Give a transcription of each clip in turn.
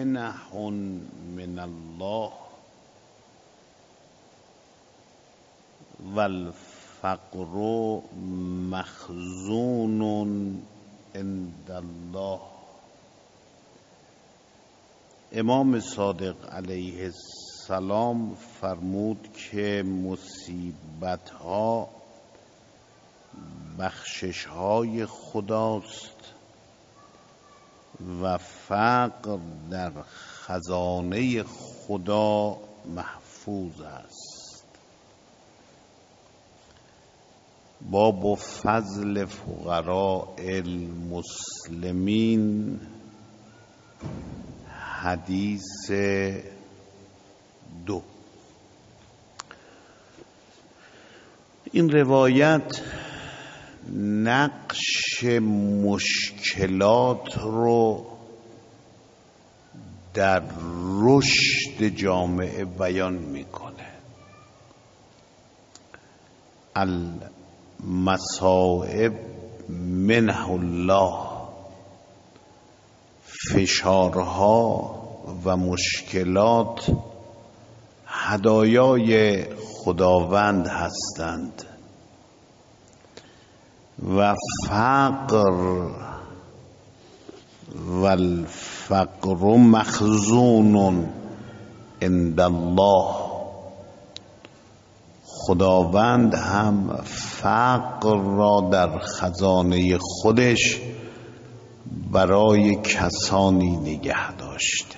منح من الله والفقر مخزون عند الله. امام صادق علیه السلام فرمود که مصیبت ها بخشش های خداست و فقر در خزانه خدا محفوظ است. باب فضل فقراء المسلمین، حدیث 2. این روایت نقش مشکلات رو در رشد جامعه بیان میکنه. المصائب منح الله، فشارها و مشکلات هدایای خداوند هستند و فقر و الفقر مخزون عند الله، خداوند هم فقر را در خزانه خودش برای کسانی نگه داشته.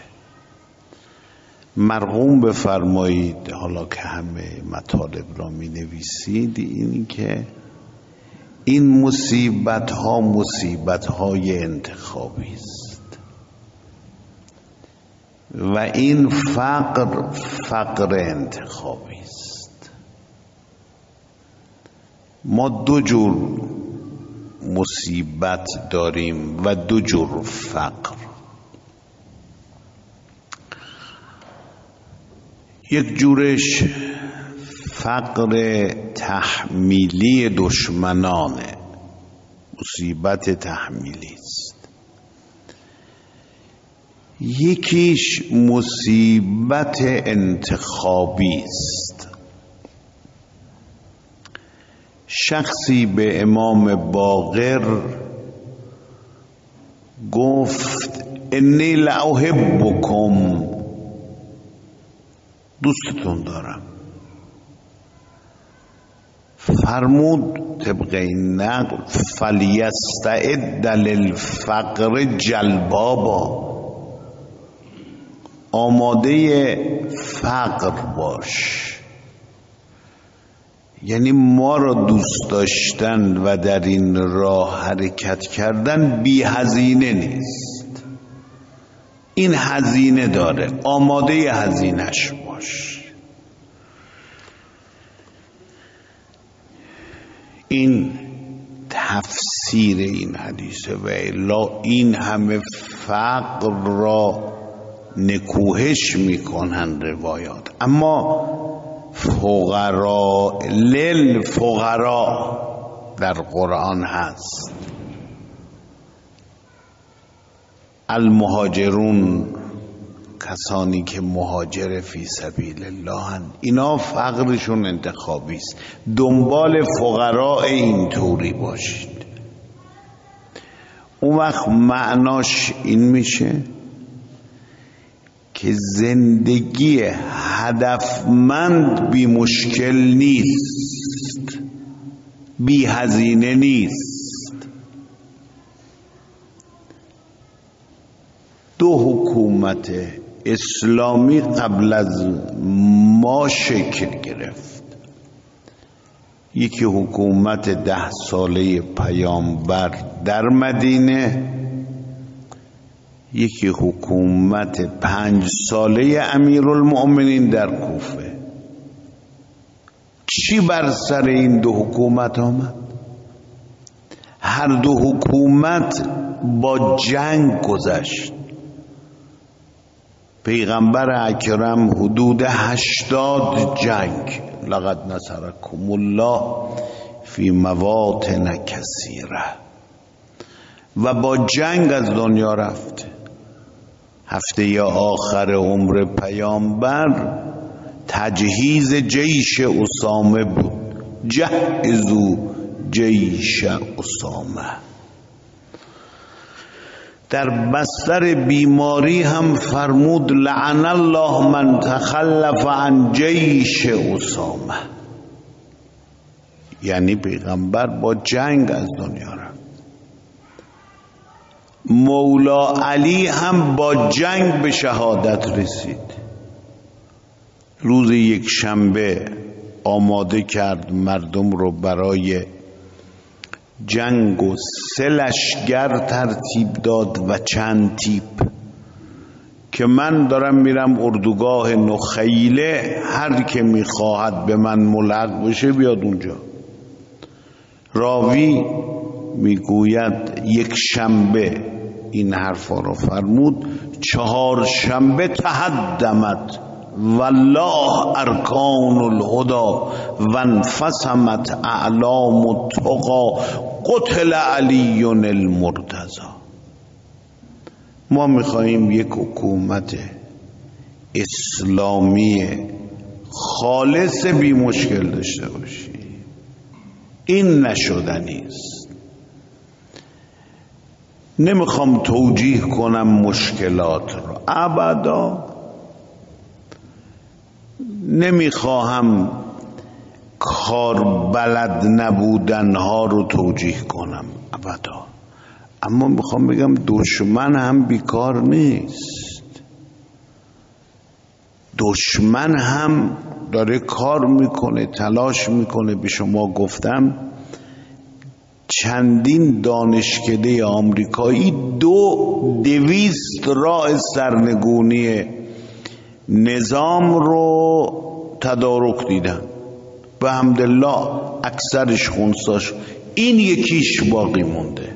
مرغوم بفرمایید حالا که همه مطالب را می نویسید، این که این مصیبت های انتخابی است و این فقر انتخابی است. ما 2 جور مصیبت داریم و 2 جور فقر. یک جورش فقر تحمیلی دشمنانه، مصیبت تحمیلی است. یکیش مصیبت انتخابی است. شخصی به امام باقر گفت انی لاحبکم، دوستتون دارم. فرمود طبق این نقل فلیستعد للفقر جلبابا، آماده فقر باش. یعنی ما را دوست داشتن و در این راه حرکت کردن بی هزینه نیست، این هزینه داره، آماده هزینه‌اش باش. این تفسیر این حدیثه و الا این همه فقر را نکوهش میکنن روایات. اما فقراء للفقراء در قرآن هست. المهاجرون، کسانی که مهاجر فی سبیل الله هن، اینا فقرشون انتخابی است. دنبال فقراء اینطوری باشید. اون وقت معناش این میشه که زندگی هدفمند بی مشکل نیست، بی هزینه نیست. 2 حکومت اسلامی قبل از ما شکل گرفت. یکی حکومت 10 ساله پیامبر در مدینه، یکی حکومت 5 ساله امیرالمؤمنین در کوفه. چی بر سر این 2 حکومت آمد؟ هر 2 حکومت با جنگ گذشت. پیغمبر اکرم حدود 80 جنگ، لقد نصرکم الله فی مواطن کثیره، و با جنگ از دنیا رفت. هفته آخر عمر پیامبر تجهیز جیش اسامه بود. جهزوا جیش اسامه. در بستر بیماری هم فرمود لعن الله من تخلف عن جیش اسامه. یعنی پیغمبر با جنگ از دنیا رفت. مولا علی هم با جنگ به شهادت رسید. روز یک شنبه آماده کرد مردم رو برای جنگ و 3 لشگر ترتیب داد و چند تیپ که من دارم میرم اردوگاه نخیله، هر که میخواهد به من ملحق بشه بیاد اونجا. راوی میگوید یک شنبه این حرفا رو فرمود، 4 شنبه تهدمت والله ارکان الهدى وانفسمت اعلام التقى قتل علی المرتضی. ما میخواییم یک حکومت اسلامی خالص بی مشکل داشته باشیم. این نشدنی است. نمیخوام توجیه کنم مشکلات رو، ابدا نمیخواهم کار بلد نبودن ها رو توجیه کنم، ابدا. اما میخوام بگم دشمن هم بیکار نیست. دشمن هم داره کار میکنه، تلاش میکنه. به شما گفتم چندین دانشکده آمریکایی 200 راه سرنگونی نظام رو تدارک دیدن. به حمدالله اکثرش خونساش، این یکیش باقی مونده.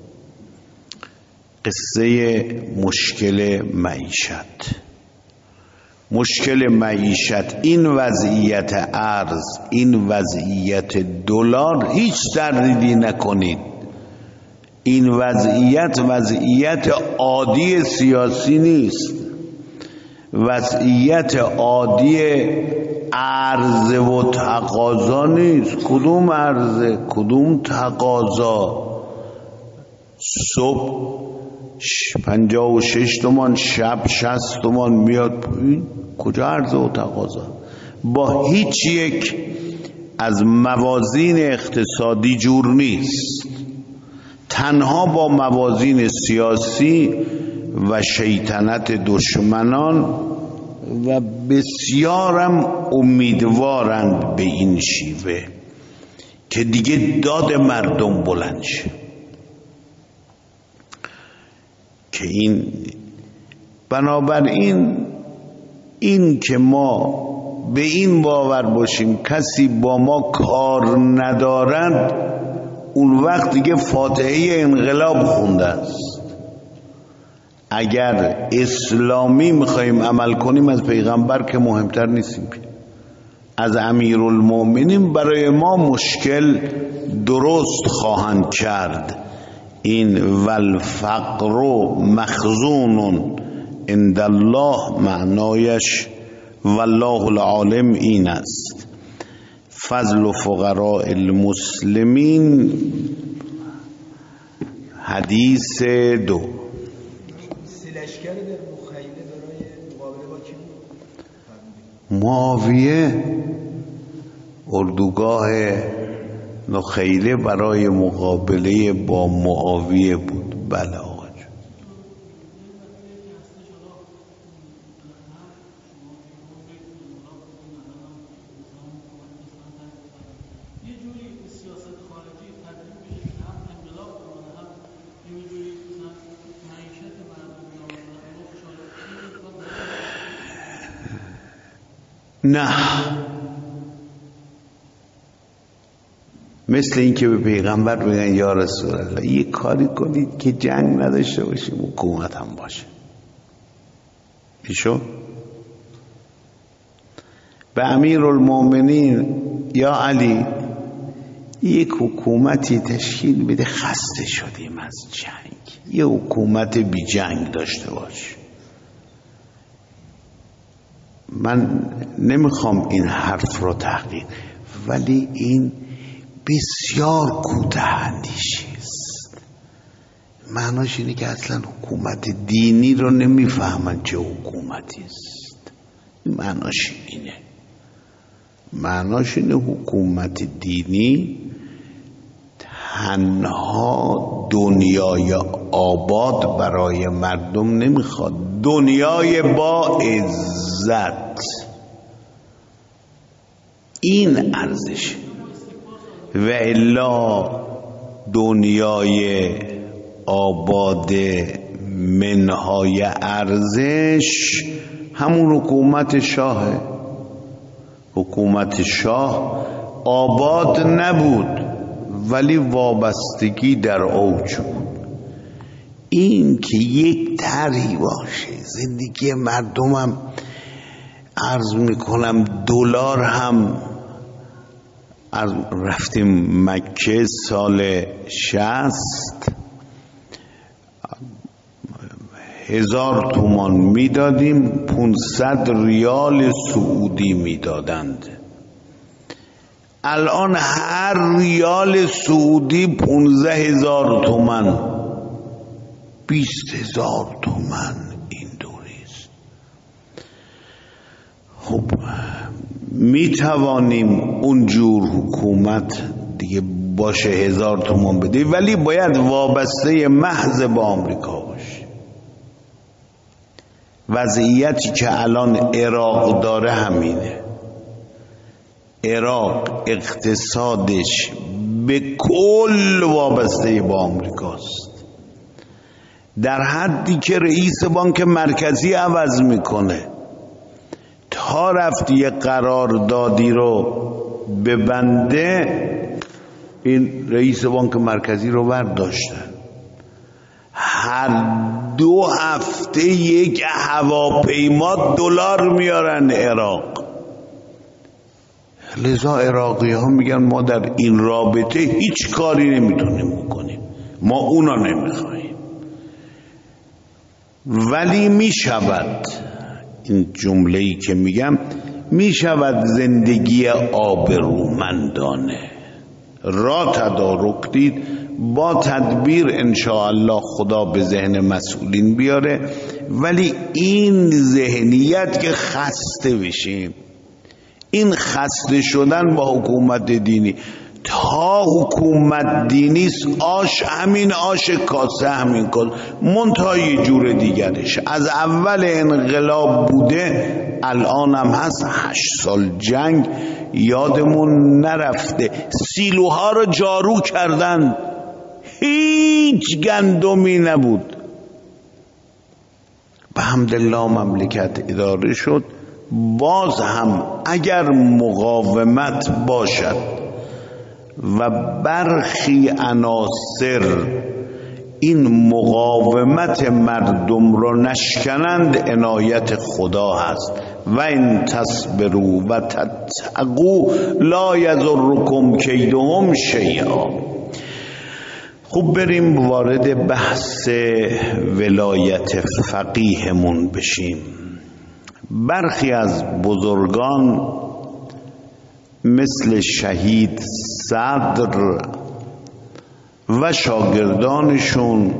قصه مشکل معیشت. مشکل معیشت، این وضعیت ارز، این وضعیت دلار، هیچ تردیدی نکنید این وضعیت عادی سیاسی نیست، وضعیت عادی عرضه و تقاضا نیست. کدوم عرضه کدوم تقاضا؟ صبح 56 تومان، شب 60 تومان میاد پایین. کجا عرضه و تقاضا؟ با هیچ یک از موازین اقتصادی جور نیست، تنها با موازین سیاسی و شیطنت دشمنان، و بسیارم امیدوارند به این شیوه که دیگه داد مردم بلند شه. که این بنابراین این که ما به این باور باشیم کسی با ما کار ندارد، اون وقت دیگه فاتحه انقلاب خونده است. اگر اسلامی میخواییم عمل کنیم از پیغمبر که مهمتر نیستیم، از امیرالمؤمنین برای ما مشکل درست خواهند کرد. این والفقر مخزون عند الله معنایش والله العالم این است. فضل فقراء المسلمین حدیث 2. سلشکر در مخیله برای مقابله با کی بود؟ معاویه. اردوگاه نخیله برای مقابله با معاویه بود. بله آقا جون. نه، مثل این که به پیغمبر بگن یا رسول الله یه کاری کنید که جنگ نداشته باشیم، حکومت هم باشه. پیشو به امیرالمؤمنین یا علی یک حکومتی تشکیل بده، خسته شدیم از جنگ، یه حکومت بی جنگ داشته باش. من نمیخوام این حرف رو تحقیر، ولی این بسیار کوتاه اندیشی است. معناش اینه که اصلا حکومت دینی رو نمیفهمن چه حکومتی است. معناش اینه. معناش اینه حکومت دینی تنها دنیای آباد برای مردم نمیخواد، دنیای با عزت. این ارزش و الا دنیای آباد منهای ارزش همون حکومت شاهه. حکومت شاه آباد نبود ولی وابستگی در اوج بود. این که یک طرحی باشه زندگی مردمم، عرض میکنم دلار هم، از رفتیم مکه سال 60 1000 تومان میدادیم، 500 ریال سعودی میدادند. الان هر ریال سعودی 15000 تومان، 20000 تومان این دوریست. خب میتوانیم اونجور حکومت دیگه باشه 1000 تومان بده، ولی باید وابسته محض با آمریکا باشه. وضعیتی که الان عراق داره همینه. عراق اقتصادش به کل وابسته با آمریکاست، در حدی که رئیس بانک مرکزی عوض میکنه. تا رفت یه قراردادی رو ببنده، این رئیس بانک مرکزی رو برداشتن. هر 2 هفته یک هواپیما دلار میارن عراق. لذا عراقی ها میگن ما در این رابطه هیچ کاری نمیتونیم بکنیم، ما اونا نمیخوایم. ولی میشود، این جمله‌ای که میگم، میشود زندگی آبرومندانه را تدارک دید. با تدبیر انشاءالله خدا به ذهن مسئولین بیاره. ولی این ذهنیت که خسته بشیم، این خسته شدن با حکومت دینی، تا حکومت دینیست آش همین آش کاسه همین کن، منتها یه جور دیگرش. از اول انقلاب بوده، الان هم هست. 8 سال جنگ یادمون نرفته، سیلوها رو جارو کردن، هیچ گندمی نبود. به حمدالله مملکت اداره شد. باز هم اگر مقاومت باشد و برخی عناصر این مقاومت مردم را نشکنند، عنایت خدا هست. و ان تصبروا و تتقوا لا یضرکم کیدهم شیئا. خوب بریم وارد بحث ولایت فقیهمون بشیم. برخی از بزرگان مثل شهید صدر و شاگردانشون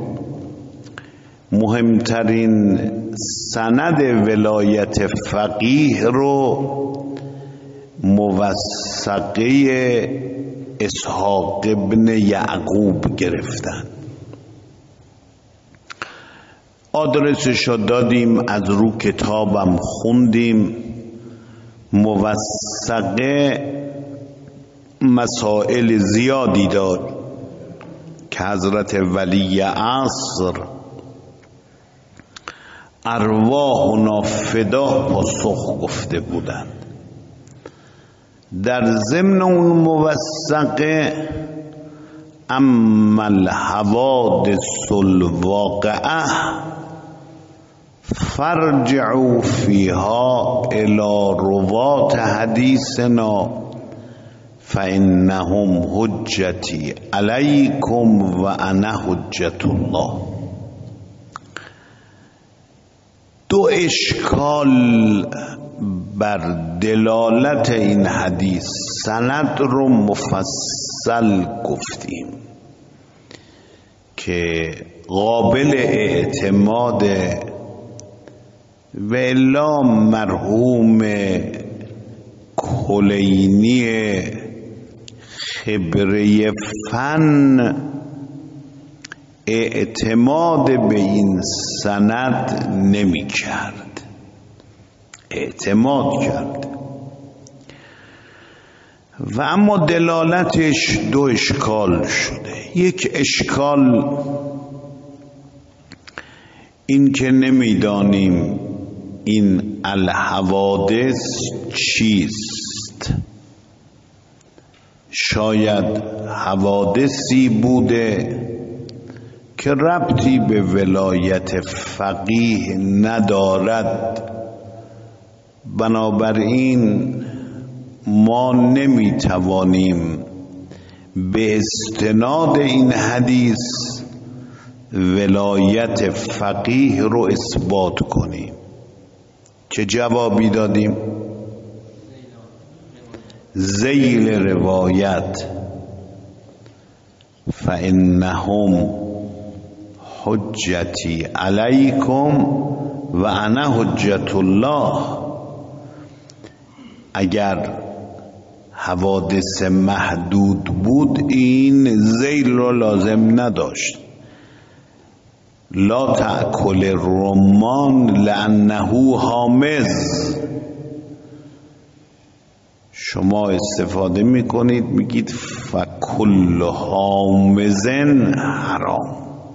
مهمترین سند ولایت فقیه رو موثقه اسحاق ابن یعقوب گرفتن. آدرسش رو دادیم، از رو کتابم خوندیم. موثقه مسائل زیادی داد که حضرت ولی عصر ارواحنا فدا پاسخ گفته بودند. در ضمن اون موثقه اما الحوادث الواقعه فرجعوا فيها الى روات حدیثنا فانهم حجتی علیکم و انا حجت الله. 2 اشکال بر دلالت این حدیث سند رو مفصل گفتیم که قابل اعتماد و الا مرحوم کلینی خبره فن اعتماد به این سند نمی کرد، اعتماد کرد و اما دلالتش دو اشکال شده. یک اشکال این که نمیدانیم این الحوادث چیست، شاید حوادثی بوده که ربطی به ولایت فقیه ندارد، بنابراین ما نمیتوانیم به استناد این حدیث ولایت فقیه رو اثبات کنیم. چه جوابی دادیم؟ ذیل روایت فإنهم حجتی علیکم و انا حجت الله. اگر حوادث محدود بود این ذیل رو لازم نداشت. لا تأکل الرمان لأنه حامض. شما استفاده میکنید میگید فکل حامض حرام،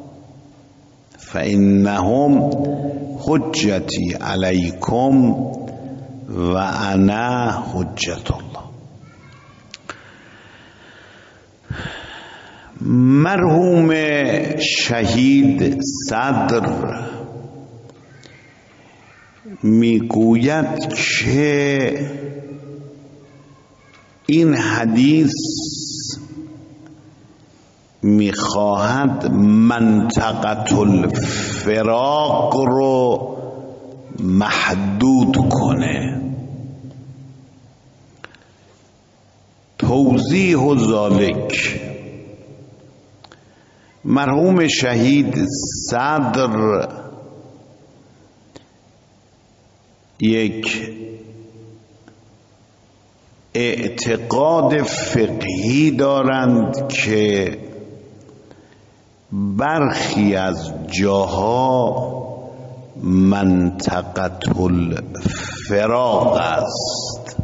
فإنهم حجتی علیکم و انا حجت الله. مرحوم شهید صدر میگوید که این حدیث میخواهد منطقة الفراق رو محدود کنه. توضیح ذالک، مرحوم شهید صدر یک اعتقاد فقهی دارند که برخی از جاها منطقة الفراق است،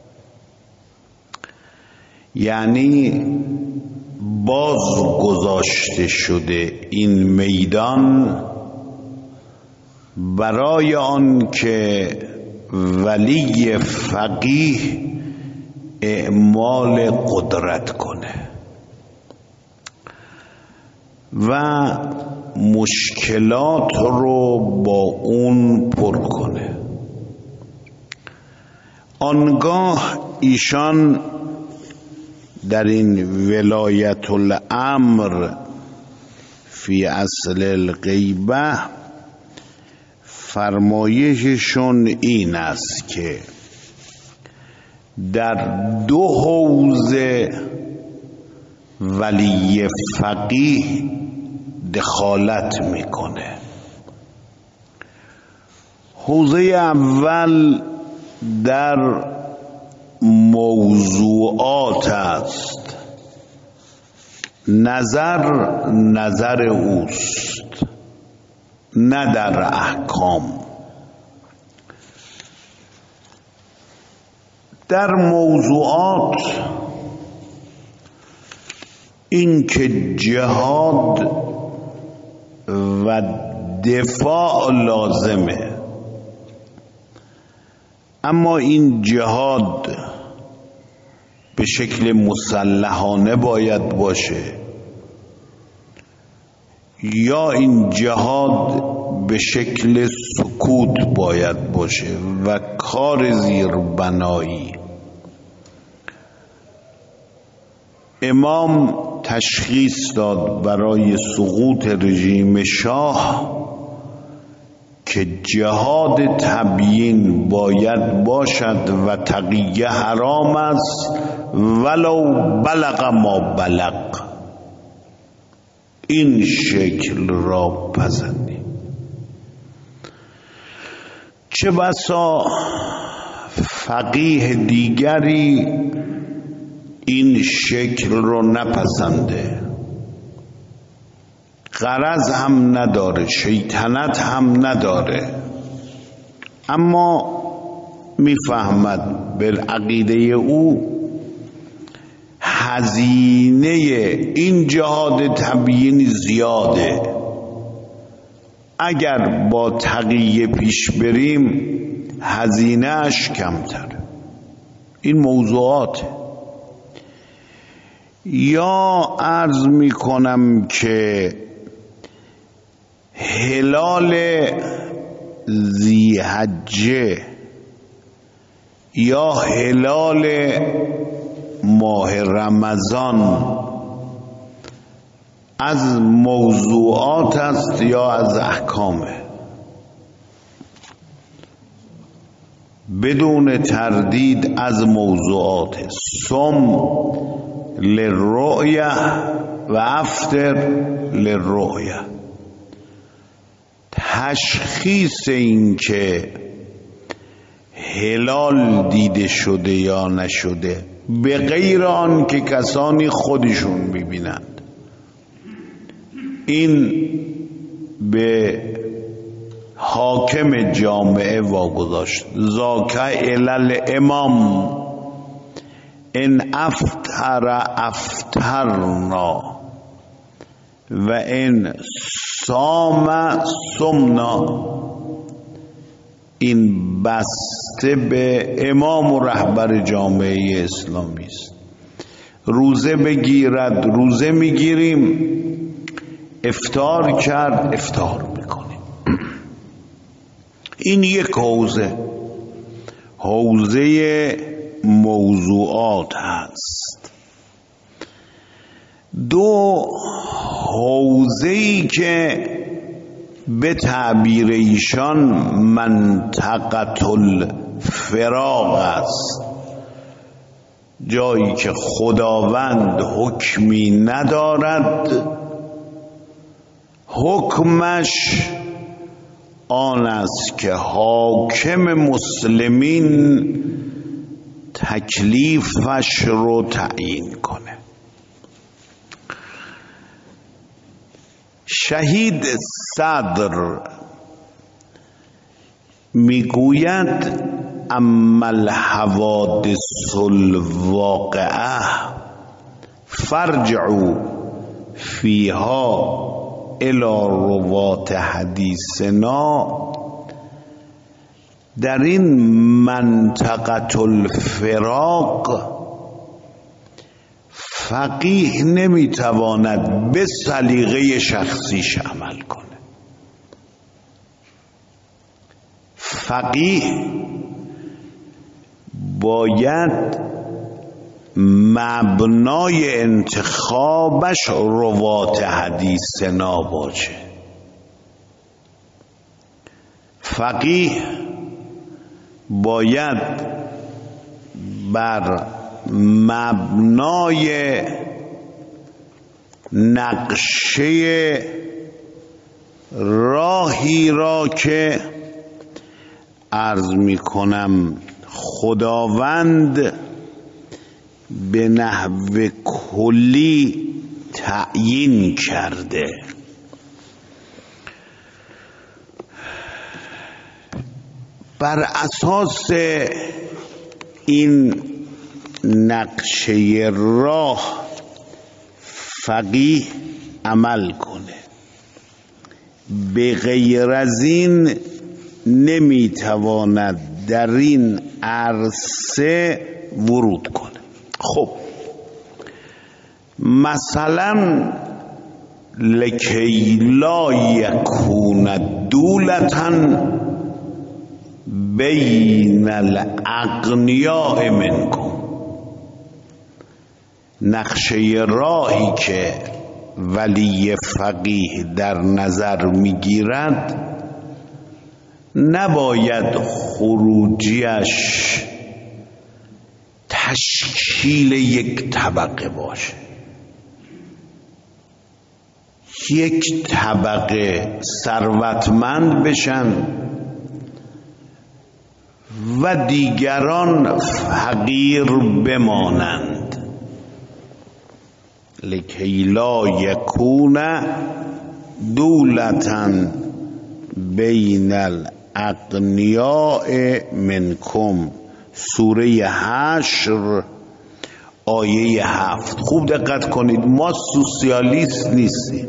یعنی باز گذاشته شده این میدان برای آن که ولی فقیه اعمال قدرت کنه و مشکلات رو با اون پر کنه. آنگاه ایشان در این ولایت الامر فی اصل الغیبه فرمایششون این است که در دو حوزه ولی فقیه دخالت میکنه. حوزه اول در موضوعات است، نظر اوست نه در احکام. در موضوعات این که جهاد و دفاع لازمه، اما این جهاد به شکل مسلحانه باید باشه یا این جهاد به شکل سکوت باید باشه و کار زیربنایی. امام تشخیص داد برای سقوط رژیم شاه که جهاد تبیین باید باشد و تقیه حرام است ولو بلغ ما بلغ. این شکل را پسندیم. چه بسا فقیه دیگری این شکل رو نپسنده، غرض هم نداره، شیطنت هم نداره، اما میفهمد بالعقیده او هزینه این جهاد تبیین زیاده، اگر با تقیه پیش بریم هزینه اش کمتره. این موضوعات. یا عرض میکنم که هلال ذی‌حجه یا هلال ماه رمضان از موضوعات است یا از احکامه؟ بدون تردید از موضوعات. صم للرؤیه و افطر للرؤیه. تشخیص این که هلال دیده شده یا نشده به غیر آن که کسانی خودشون میبینند، این به حاکم جامعه واگذاشت. ذاک علل امام ان افطر افطرنا و ان صام صمنا. این بسته به امام و رهبر جامعه اسلامی است. روزه بگیرد روزه میگیریم، افطار کرد افطار میکنیم. این یک حوزه موضوعات هست. دو، حوزه‌ای که به تعبیر ایشان منطقه الفراغ است، جایی که خداوند حکمی ندارد، حکمش آن است که حاکم مسلمین تکلیفش رو تعیین کنه. شهید صدر میگوید اما الحوادث الواقعه فرجعوا فیها الی روات حدیثنا. در این منطقه الفراق فقیه نمیتواند به سلیقه شخصیش عمل کنه. فقیه باید مبنای انتخابش روات حدیثنا باشه. فقیه باید بر مبنای نقشه راهی را که عرض می کنم خداوند به نحو کلی تعیین کرده، بر اساس این نقشه راه فقیه عمل کنه. به غیر از این نمیتواند در این عرصه ورود کنه. خب مثلا لکی لا یکون دولتا بین الاغنیاء منکم، نقشه راهی که ولی فقیه در نظر میگیرد نباید خروجیش تشکیل یک طبقه باشه. یک طبقه ثروتمند بشن و دیگران فقیر بمانند. لکی لا یکون دولتا بین الاغنیاء منکم. سوره حشر آیه 7. خوب دقت کنید، ما سوسیالیست نیستیم.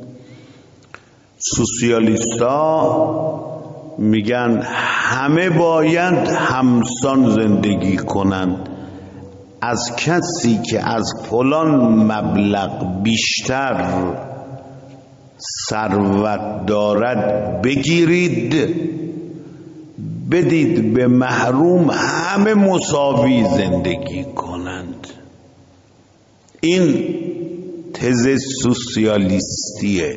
سوسیالیستا میگن همه باید همسان زندگی کنند، از کسی که از فلان مبلغ بیشتر ثروت دارد بگیرید، بدید به محروم، همه مساوی زندگی کنند. این تز سوسیالیستیه.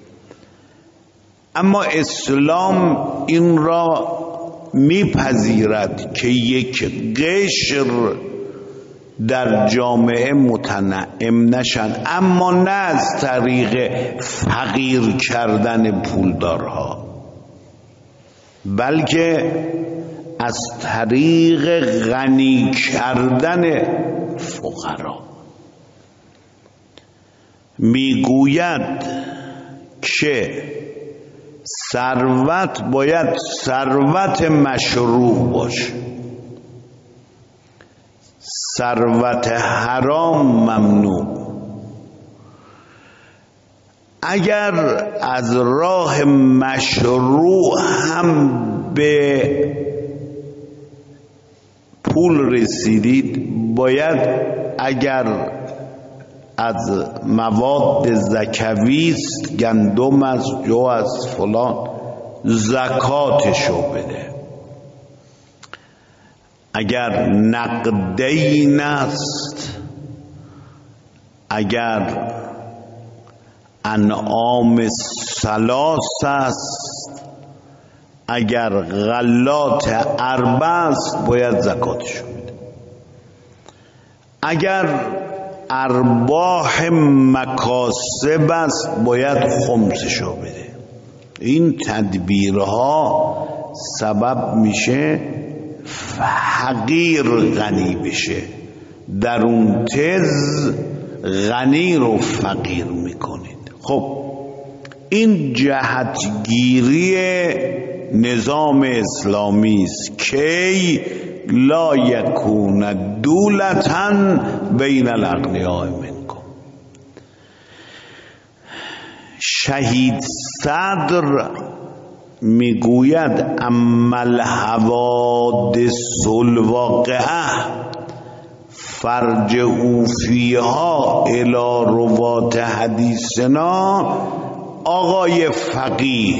اما اسلام این را میپذیرد که یک قشر در جامعه متنعم نشن، اما نه از طریق فقیر کردن پولدارها، بلکه از طریق غنی کردن فقرا. میگوید که ثروت باید ثروت مشروع باشه، ثروت حرام ممنوع. اگر از راه مشروع هم به پول رسیدید، باید اگر از مواد زکوی است، گندم از جو از فلان، زکاتشو بده. اگر نقدین است، اگر انعام ثلاث است، اگر غلات اربع است، باید زکاتشو بده. اگر ارباح مکاسب است، باید خمسشو بده. این تدبیرها سبب میشه فقیر غنی بشه. در اون تز غنی رو فقیر میکنید. خب این جهتگیری نظام اسلامی است که لا یکون دولتا بین الاغنیاء منکم. شهید صدر میگوید اما الحوادث الواقعه فرجعوا فیها الی روات حدیثنا. آقای فقیه،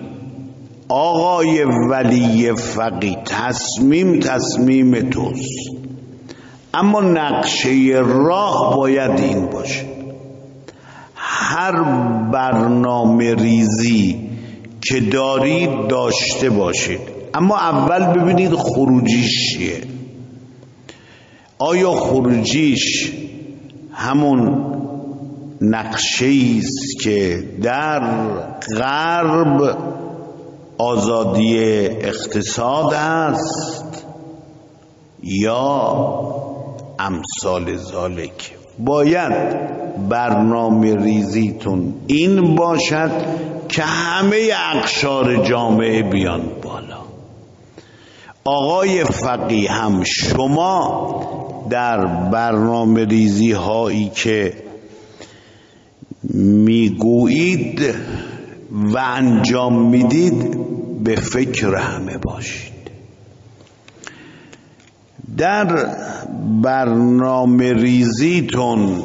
آقای ولی فقیه، تصمیم توست، اما نقشه راه باید این باشه. هر برنامه ریزی که دارید داشته باشید، اما اول ببینید خروجیش چیه. آیا خروجیش همون نقشه‌ای است که در غرب آزادی اقتصاد است، یا امثال ذالک؟ باید برنامه ریزیتون این باشد که همه اقشار جامعه بیان بالا. آقای فقیه هم شما در برنامه ریزی هایی که میگویید و انجام میدید به فکر همه باشید. در برنامه ریزیتون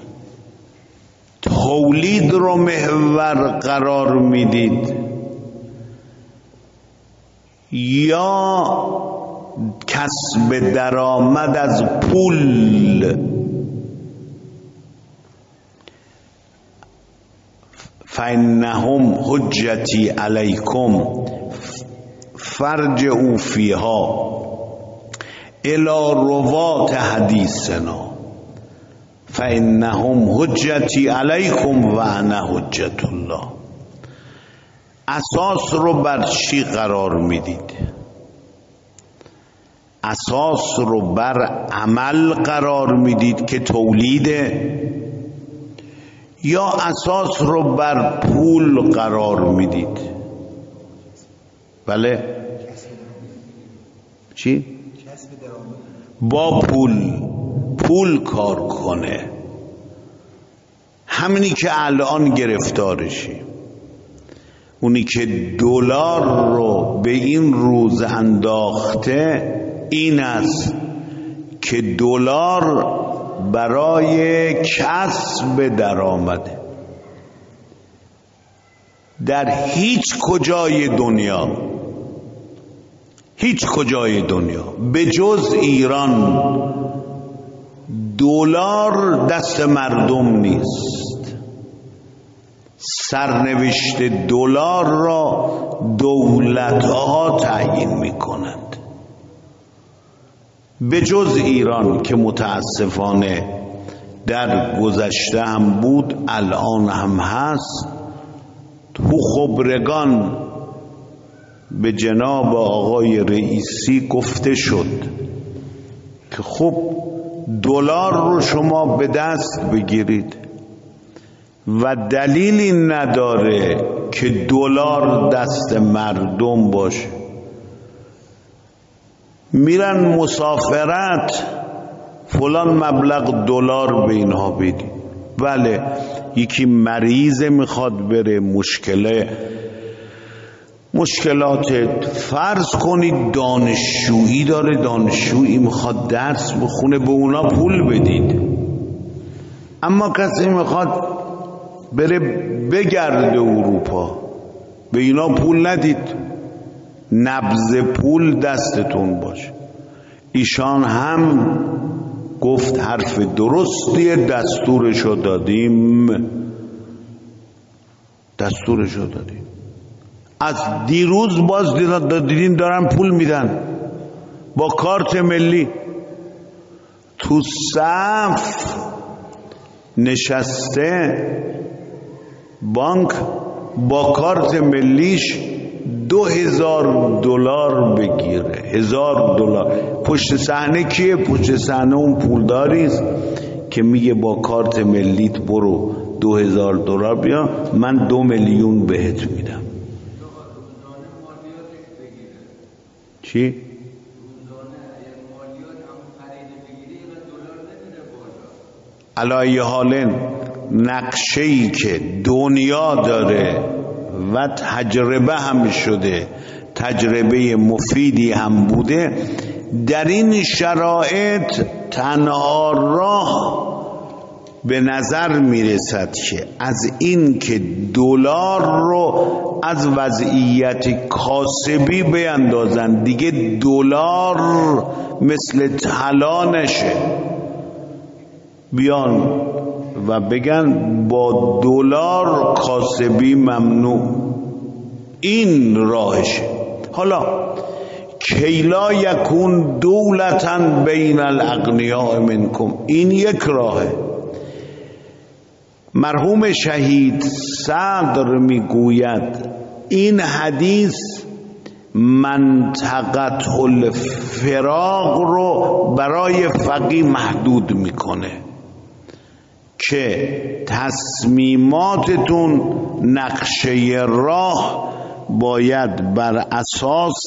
تولید رو محور قرار میدید یا کسب درآمد از پول؟ فإنهم حجتی علیکم فرجعوا فیها الی روات حدیثنا فانهم حجتی علیکم و انا حجت الله. اساس رو بر چی قرار میدید؟ اساس رو بر عمل قرار میدید که تولیده، یا اساس رو بر پول قرار میدید؟ بله چی؟ با پول کار کنه. همینی که الان گرفتارشی، اونی که دلار رو به این روز انداخته این است که دلار برای کسب درآمده. در هیچ کجای دنیا به جز ایران دلار دست مردم نیست. سرنوشت دلار را دولت‌ها تعیین می‌کنند، به جز ایران که متاسفانه در گذشته هم بود، الان هم هست. تو خبرگان به جناب آقای رئیسی گفته شد که خب دلار رو شما به دست بگیرید و دلیلی نداره که دلار دست مردم باشه. میرن مسافرت، فلان مبلغ دلار به اینها بدید. بله، یکی مریض میخواد بره، مشکلات، فرض کنید دانشجویی داره، دانشجویی میخواد درس بخونه، به اونا پول بدید. اما کسی میخواد بره بگرده اروپا، به اینا پول ندید. نبض پول دستتون باشه. ایشان هم گفت حرف درستیه، دستورشو دادیم. از دیروز باز دیدین دارن پول میدن با کارت ملی. تو صف نشسته بانک با کارت ملیش 2000 دلار بگیره. 1000 دلار. پشت صحنه کیه؟ پشت صحنه اون پولداریست که میگه با کارت ملیت برو 2000 دلار بیا، من 2 میلیون بهت میدم. چی؟ علایه حالن نقشه‌ای که دنیا داره و تجربه هم شده، تجربه مفیدی هم بوده، در این شرایط تنها راه به نظر میرسد که از این که دلار رو از وضعیت کاسبی بیندازن، دیگه دلار مثل طلا نشه، بیان و بگن با دلار کاسبی ممنوع. این راهشه. حالا کیلا یکون دولتاً بین الاغنیاء منکم، این یک راهه. مرحوم شهید صدر میگوید این حدیث منطقه الفراغ رو برای فقیه محدود میکنه که تصمیماتتون نقشه راه باید بر اساس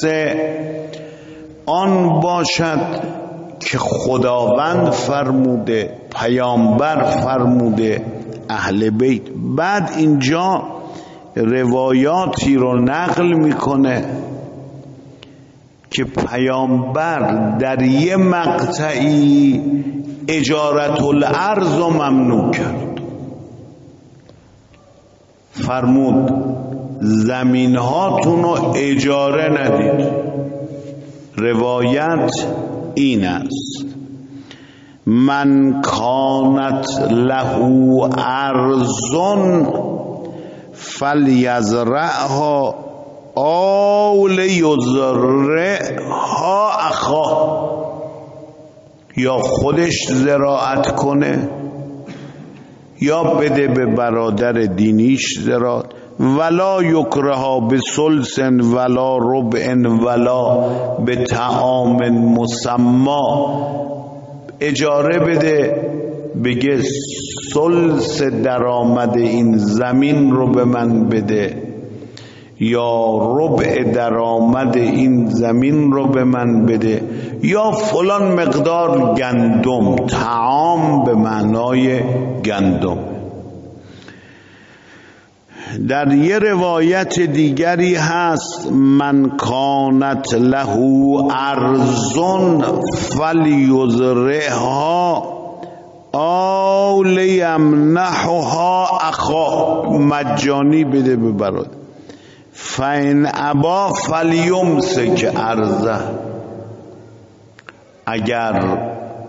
آن باشد که خداوند فرموده، پیامبر فرموده، اهل بیت. بعد اینجا روایاتی رو نقل میکنه که پیامبر در یه مقطعی اجارت الارض رو ممنوع کرد. فرمود زمین هاتون رو اجاره ندید. روایت این است: من کانت له ارض فلیزرعها او لیزرعها اخاه، یا خودش زراعت کنه یا بده به برادر دینیش زراعت. ولا یکرها به سلس ولا ربع ولا به طعام مسما، اجاره بده بگه سلس درآمد این زمین رو به من بده یا ربع درآمد این زمین رو به من بده یا فلان مقدار گندم. طعام به معنای گندم. در یه روایت دیگری هست من کانت له ارض فلیزرعها او لیمنحها اخاه، مجانی بده به برادر. فین ابا فلیمسک ارضه، اگر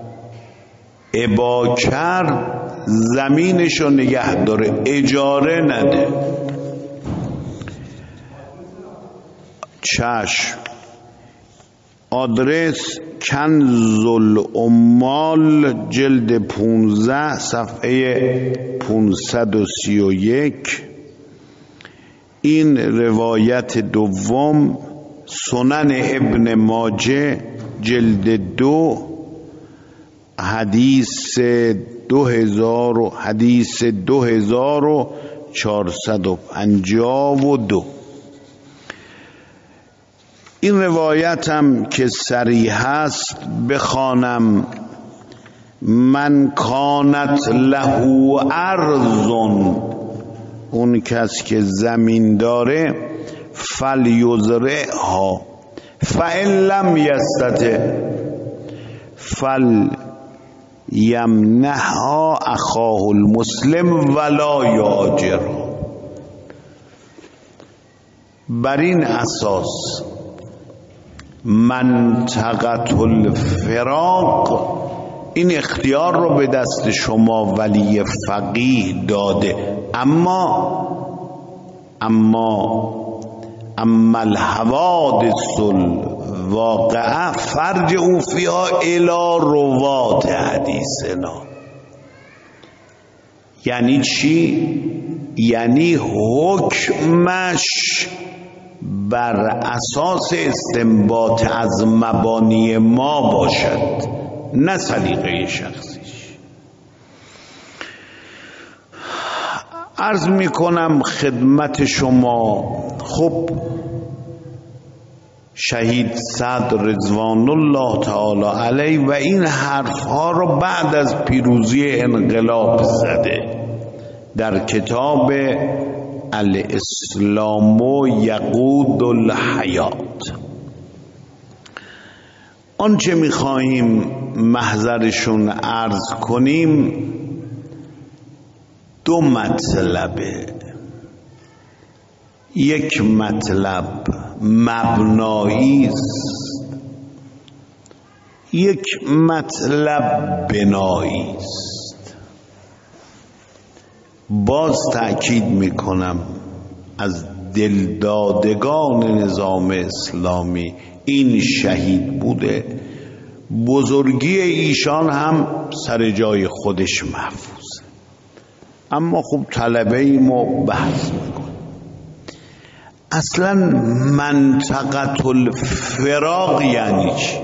ابا کرد زمینشو نگه داره، اجاره نده. چشم. آدرس کنز العمال جلد 15 صفحه 531. این روایت دوم سنن ابن ماجه جلد 2 حدیث 2452. این روایت هم که صریح هست بخوانم من کانت له ارض، اون کس که زمین داره فلیزرعها فإن لم یستطع فلیمنحها اخاه المسلم ولا یاجرها. بر این اساس منطقة الفراق این اختیار رو به دست شما ولی فقیه داده. اما الحوادث الواقعه فرجعوا فیها الی روات حدیثنا. یعنی چی؟ یعنی حکمش بر اساس استنباط از مبانی ما باشد، نه سلیقه شخصیش. عرض میکنم خدمت شما، خب شهید صدر رضوان الله تعالی علیه و این حرفها رو بعد از پیروزی انقلاب زده در کتاب الاسلام یقود الحیات. آنچه میخواهیم محضرشون عرض کنیم دو مطلبه. یک مطلب مبنایی است، یک مطلب بنایی است. باز تأکید میکنم از دلدادگان نظام اسلامی این شهید بوده، بزرگی ایشان هم سر جای خودش محفوظه. اما خب طلبه ایم و بحث میکنم. اصلا منطقة الفراق یعنی چی؟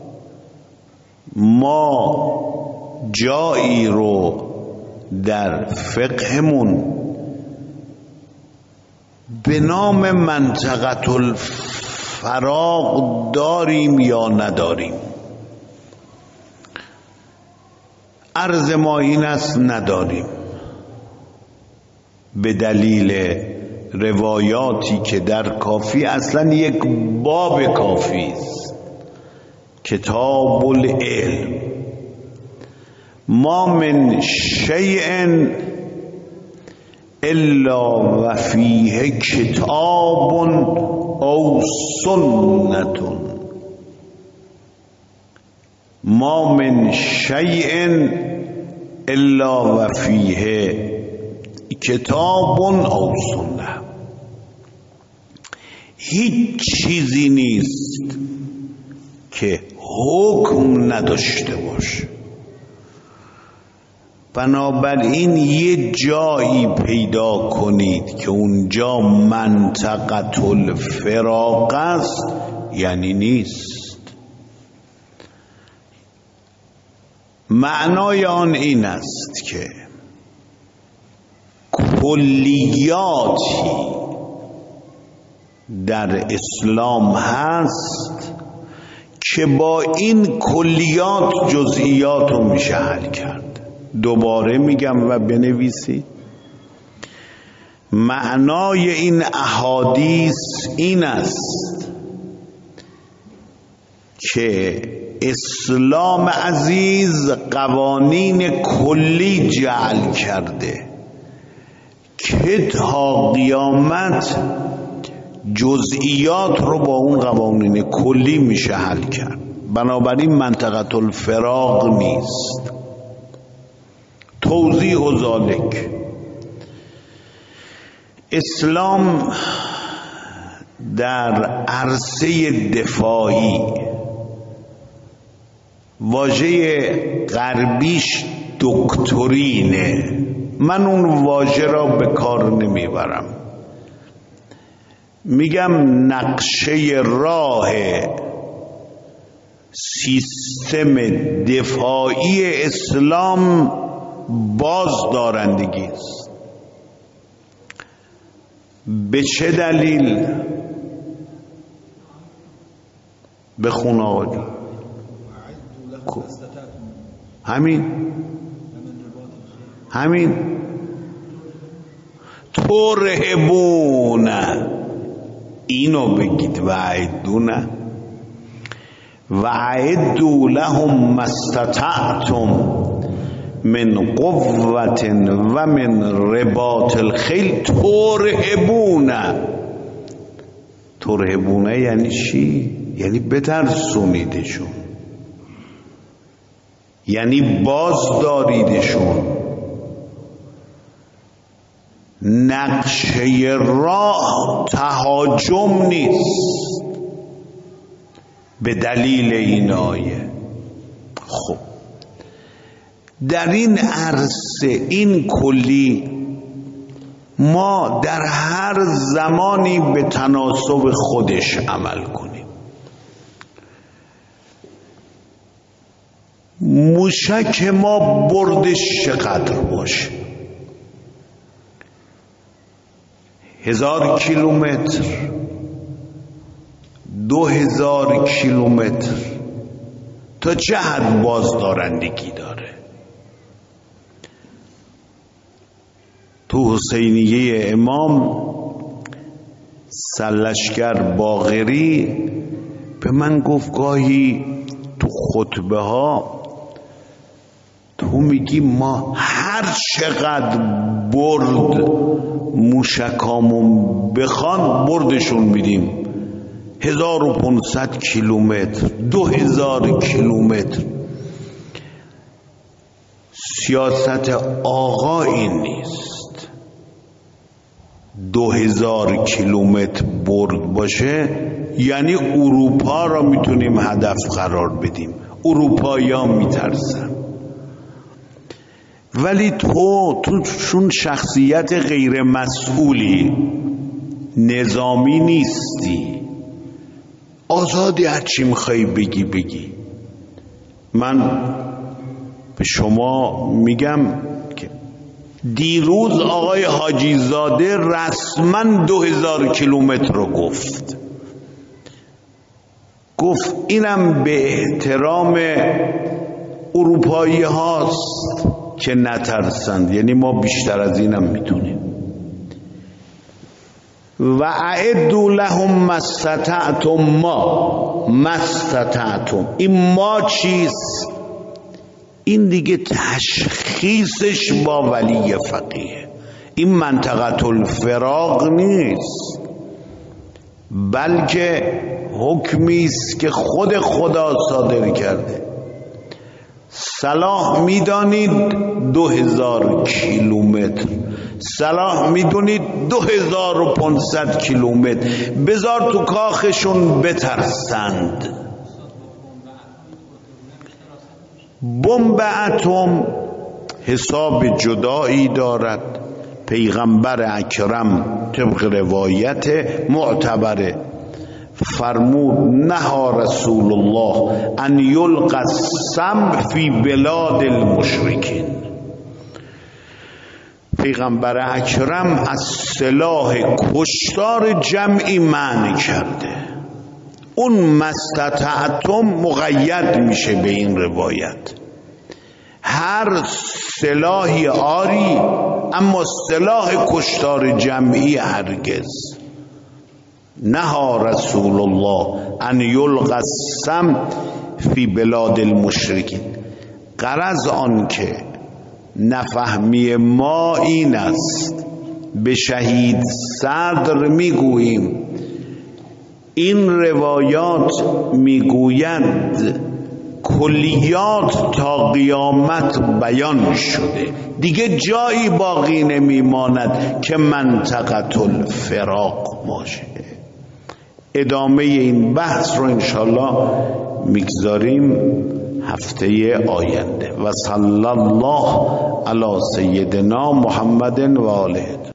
ما جایی رو در فقهمون به نام منطقة الفراق داریم یا نداریم؟ عرض ما این است نداریم، به دلیل روایاتی که در کافی اصلا یک باب کافی است، کتاب العلم. ما من شیء الا و فیه کتاب او سنت، ما من شیء الا و فیه کتاب او سنت. هیچ چیزی نیست که حکم نداشته باشه. بنابراین یه جایی پیدا کنید که اونجا منطقه الفراق است، یعنی نیست. معنای آن این است که کلیاتی در اسلام هست که با این کلیات جزئیات رو میشه حل کرد. دوباره میگم و بنویسید. معنای این احادیث این است که اسلام عزیز قوانین کلی جعل کرده که تا قیامت جزئیات رو با اون قوانین کلی میشه حل کرد. بنابراین منطقه الفراق نیست. توضیح ذالک، اسلام در عرصه دفاعی واژه غربیش دکترینه. من اون واژه را به کار نمیبرم، میگم نقشه راه سیستم دفاعی اسلام بازدارندگی است. به چه دلیل؟ بخون آقا جون. همین ترهبون، اینو بگید. و اعدوا لهم ما استطعتم من قوة و من رباط الخیل ترهبون یعنی چی؟ یعنی بترسونیدشون، یعنی بازداریدشون. نقشه راه تهاجم نیست به دلیل این آیه. خب در این عرصه این کلی ما در هر زمانی به تناسب خودش عمل کنیم. موشک ما بردش چقدر باشه؟ 1000 کیلومتر، 2000 کیلومتر، تا چه حد بازدارندگی داره؟ تو حسینیه امام سرلشکر باقری به من گفت گاهی تو خطبه ها تو میگی ما هر چقدر برد موشکامون بخوان بردشون میدیم، 1500 کیلومتر، 2000 کیلومتر. سیاست آقا این نیست 2000 کیلومتر برد باشه یعنی اروپا را میتونیم هدف قرار بدیم. اروپایی ها میترسن، ولی تو چون شخصیت غیر مسئولی، نظامی نیستی، آزادی هرچی میخوای بگی. من به شما میگم که دیروز آقای حاجی زاده رسما 2000 کیلومتر رو گفت اینم به احترام اروپایی هاست که نترسند، یعنی ما بیشتر از اینم میتونیم. و اعدوا لهم ما استطعتم. این ما چیست؟ این دیگه تشخیصش با ولی فقیه. این منطقه الفراق نیست، بلکه حکمی است که خود خدا صادر کرده. صلاح میدانید 2000 کیلومتر، صلاح میدونید 2500 کیلومتر، بذار تو کاخشون بترسند. بمب اتم حساب جدایی دارد. پیغمبر اکرم طبق روایت معتبره فرمود نهى رسول الله ان یلقى السم فی بلاد المشرکین. پیغمبر اکرم از سلاح کشتار جمعی منع کرده. اون مستطعتم مقید میشه به این روایت. هر سلاحی آری، اما سلاح کشتار جمعی هرگز. نهى رسول الله ان یلقى السم فی بلاد المشرکین. غرض آن که نفهمی ما این است، به شهید صدر میگوییم این روایات میگویند کلیات تا قیامت بیان شده، دیگه جایی باقی نمیماند که منطقه الفراق باشه. ادامه این بحث رو انشالله میگذاریم هفته آینده. و صلی الله علی سیدنا محمد و آله.